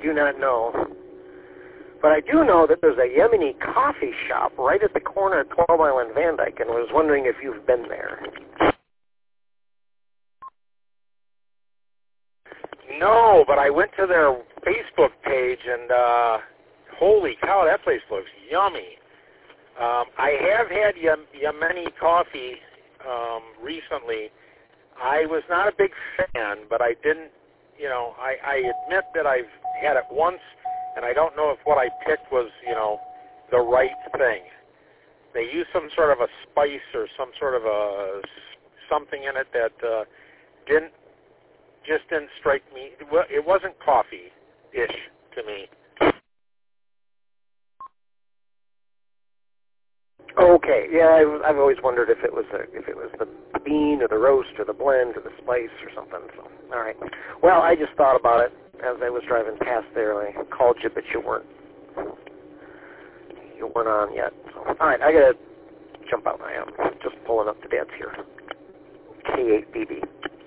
do not know. But I do know that there's a Yemeni coffee shop right at the corner of 12 Mile and Van Dyke, and I was wondering if you've been there. No, but I went to their Facebook page, and holy cow, that place looks yummy. I have had Yemeni coffee recently. I was not a big fan, but I didn't, I admit that I've had it once, and I don't know if what I picked was, the right thing. They used some sort of a spice or some sort of something in it that didn't strike me. Well, it wasn't coffee-ish to me. Okay, yeah, I've always wondered if it was the bean or the roast or the blend or the spice or something. So, all right. Well, I just thought about it as I was driving past there, and I called you, but you weren't on yet. So, all right, I gotta jump out. I am just pulling up the Dad's here. K8BB.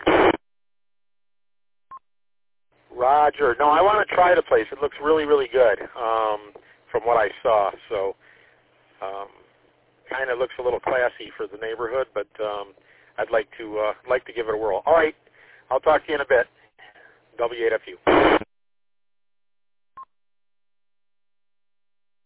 Roger. No, I want to try the place. It looks really, really good from what I saw. So. Kind of looks a little classy for the neighborhood, but I'd like to give it a whirl. All right, I'll talk to you in a bit. W8FU.